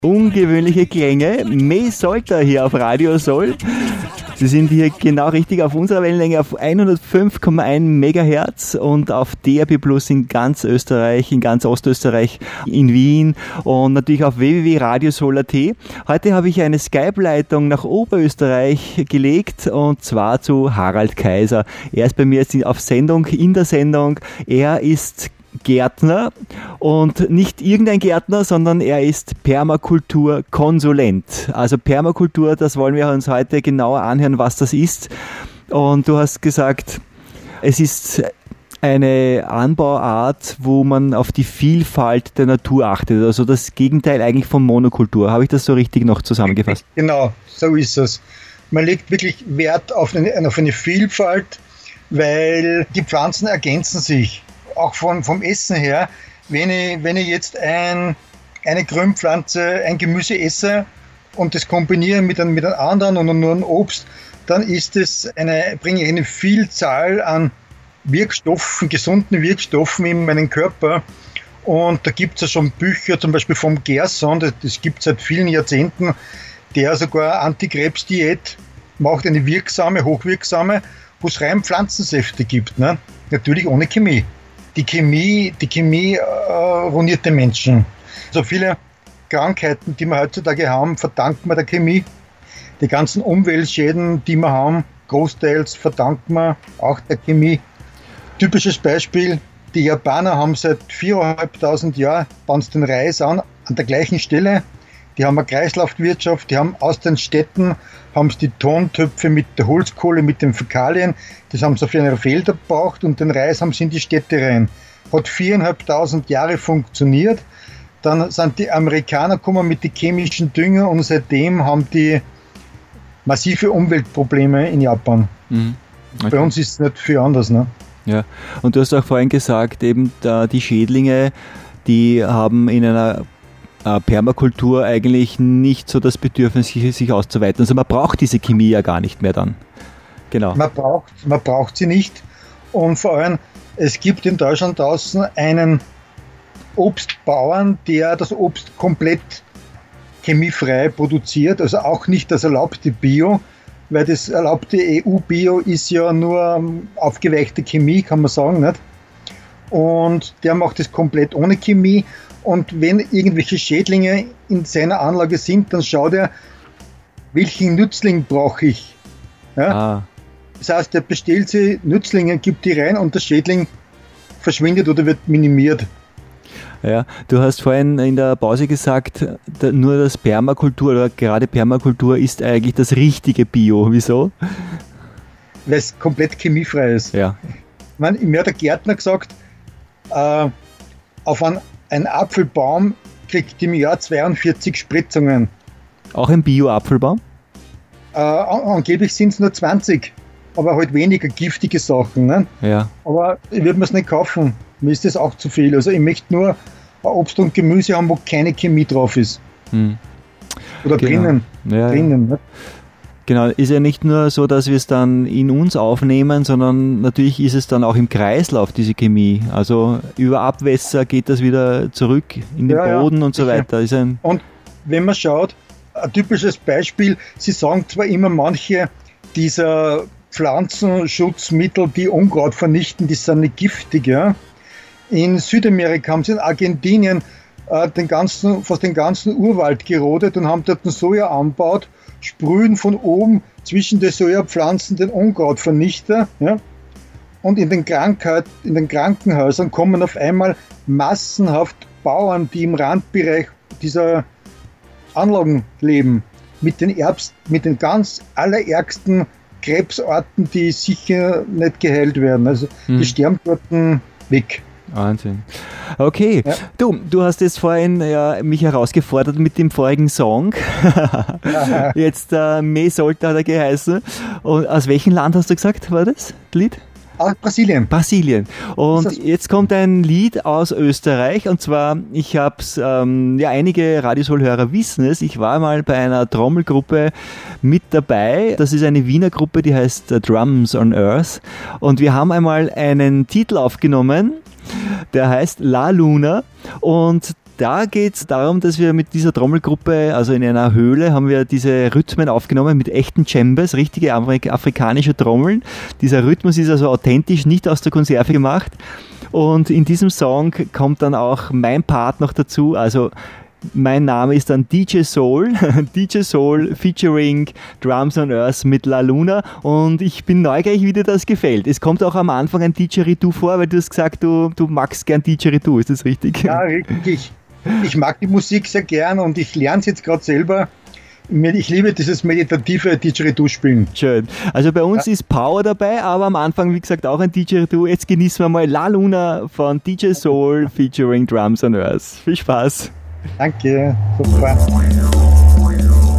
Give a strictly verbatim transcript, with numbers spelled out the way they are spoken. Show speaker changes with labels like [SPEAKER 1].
[SPEAKER 1] Ungewöhnliche Klänge, Me Solter hier auf Radio Soll. Sie sind hier genau richtig auf unserer Wellenlänge auf hundertfünf Komma eins Megahertz und auf D A B Plus in ganz Österreich, in ganz Ostösterreich, in Wien und natürlich auf w w w punkt radiosoll punkt a t. Heute habe ich eine Skype-Leitung nach Oberösterreich gelegt und zwar zu Harald Kaiser. Er ist bei mir jetzt auf Sendung, in der Sendung. Er ist Gärtner und nicht irgendein Gärtner, sondern er ist Permakulturkonsulent. Also Permakultur, das wollen wir uns heute genauer anhören, was das ist. Und du hast gesagt, es ist eine Anbauart, wo man auf die Vielfalt der Natur achtet. Also das Gegenteil eigentlich von Monokultur. Habe ich das so richtig noch zusammengefasst?
[SPEAKER 2] Genau, so ist es. Man legt wirklich Wert auf eine, auf eine Vielfalt, weil die Pflanzen ergänzen sich. Auch von, vom Essen her, wenn ich, wenn ich jetzt ein, eine Grünpflanze, ein Gemüse esse und das kombiniere mit einem, mit einem anderen und nur ein Obst, dann ist es eine, bringe ich eine Vielzahl an Wirkstoffen, gesunden Wirkstoffen in meinen Körper. Und da gibt es ja schon Bücher, zum Beispiel vom Gerson, das, das gibt es seit vielen Jahrzehnten, der sogar Antikrebsdiät macht, eine wirksame, hochwirksame, wo es rein Pflanzensäfte gibt, ne? Natürlich ohne Chemie. Die Chemie, die Chemie äh, ruiniert den Menschen. So viele Krankheiten, die wir heutzutage haben, verdanken wir der Chemie. Die ganzen Umweltschäden, die wir haben, großteils verdanken wir auch der Chemie. Typisches Beispiel, die Japaner haben seit viertausendfünfhundert Jahren, bauen sie den Reis an, an der gleichen Stelle. Die haben eine Kreislaufwirtschaft, die haben aus den Städten haben sie die Tontöpfe mit der Holzkohle, mit den Fäkalien, das haben sie auf ihre Felder gebraucht und den Reis haben sie in die Städte rein. Hat viertausendfünfhundert Jahre funktioniert. Dann sind die Amerikaner gekommen mit den chemischen Dünger und seitdem haben die massive Umweltprobleme in Japan. Mhm. Okay. Bei uns ist es nicht viel anders, ne?
[SPEAKER 1] Ja, und du hast auch vorhin gesagt, eben da die Schädlinge, die haben in einer Permakultur eigentlich nicht so das Bedürfnis, sich, sich auszuweiten. Also man braucht diese Chemie ja gar nicht mehr dann. Genau.
[SPEAKER 2] Man braucht, man braucht sie nicht. Und vor allem, es gibt in Deutschland draußen einen Obstbauern, der das Obst komplett chemiefrei produziert, also auch nicht das erlaubte Bio, weil das erlaubte E U-Bio ist ja nur aufgeweichte Chemie, kann man sagen, nicht? Und der macht das komplett ohne Chemie. Und wenn irgendwelche Schädlinge in seiner Anlage sind, dann schaut er, welchen Nützling brauche ich. Ja? Ah. Das heißt, er bestellt sie Nützlinge, gibt die rein und der Schädling verschwindet oder wird minimiert.
[SPEAKER 1] Ja, du hast vorhin in der Pause gesagt, nur das Permakultur oder gerade Permakultur ist eigentlich das richtige Bio. Wieso?
[SPEAKER 2] Weil es komplett chemiefrei ist.
[SPEAKER 1] Ja.
[SPEAKER 2] Ich meine, mir hat der Gärtner gesagt, äh, auf einen Ein Apfelbaum kriegt im Jahr zweiundvierzig Spritzungen.
[SPEAKER 1] Auch ein Bio-Apfelbaum?
[SPEAKER 2] Äh, angeblich sind es nur zwanzig, aber halt weniger giftige Sachen. Ne?
[SPEAKER 1] Ja.
[SPEAKER 2] Aber ich würde mir es nicht kaufen. Mir ist das auch zu viel. Also ich möchte nur Obst und Gemüse haben, wo keine Chemie drauf ist. Hm. Oder genau. drinnen.
[SPEAKER 1] Ja,
[SPEAKER 2] drinnen
[SPEAKER 1] ja. Ne? Genau, ist ja nicht nur so, dass wir es dann in uns aufnehmen, sondern natürlich ist es dann auch im Kreislauf, diese Chemie. Also über Abwässer geht das wieder zurück in den ja, Boden ja, und so weiter. Ist ein
[SPEAKER 2] und wenn man schaut, ein typisches Beispiel, Sie sagen zwar immer manche dieser Pflanzenschutzmittel, die Unkraut vernichten, die sind nicht giftig. Ja? In Südamerika haben sie in Argentinien äh, den ganzen, fast den ganzen Urwald gerodet und haben dort einen Soja angebaut, sprühen von oben zwischen den Sojapflanzen den Unkrautvernichter. Ja? Und in den, Krankheit, in den Krankenhäusern kommen auf einmal massenhaft Bauern, die im Randbereich dieser Anlagen leben, mit den, Erbs, mit den ganz allerärgsten Krebsarten, die sicher nicht geheilt werden. Also hm. die sterben dort weg.
[SPEAKER 1] Wahnsinn. Okay, ja. du, du hast jetzt vorhin ja, mich herausgefordert mit dem vorigen Song. Jetzt äh, Me Solter hat er geheißen. Und aus welchem Land hast du gesagt, war das Lied?
[SPEAKER 2] Aus Brasilien.
[SPEAKER 1] Brasilien. Und jetzt kommt ein Lied aus Österreich und zwar, ich habe es, ähm, ja einige Radiosoll-Hörer wissen es, ich war mal bei einer Trommelgruppe mit dabei. Das ist eine Wiener Gruppe, die heißt Drums on Earth und wir haben einmal einen Titel aufgenommen, der heißt La Luna und da geht es darum, dass wir mit dieser Trommelgruppe, also in einer Höhle, haben wir diese Rhythmen aufgenommen mit echten Djembes, richtige afrikanische Trommeln. Dieser Rhythmus ist also authentisch, nicht aus der Konserve gemacht. Und in diesem Song kommt dann auch mein Part noch dazu, also mein Name ist dann D J Soul, D J Soul featuring Drums on Earth mit La Luna und ich bin neugierig, wie dir das gefällt. Es kommt auch am Anfang ein D J Ritu vor, weil du hast gesagt, du, du magst gern D J Ritu, ist das richtig?
[SPEAKER 2] Ja, richtig. Ich mag die Musik sehr gern und ich lerne es jetzt gerade selber. Ich liebe dieses meditative Didgeridoo-Spielen.
[SPEAKER 1] Schön. Also bei uns ja. ist Power dabei, aber am Anfang, wie gesagt, auch ein Didgeridoo. Jetzt genießen wir mal La Luna von D J Soul featuring Drums on Earth. Viel Spaß.
[SPEAKER 2] Danke. Super.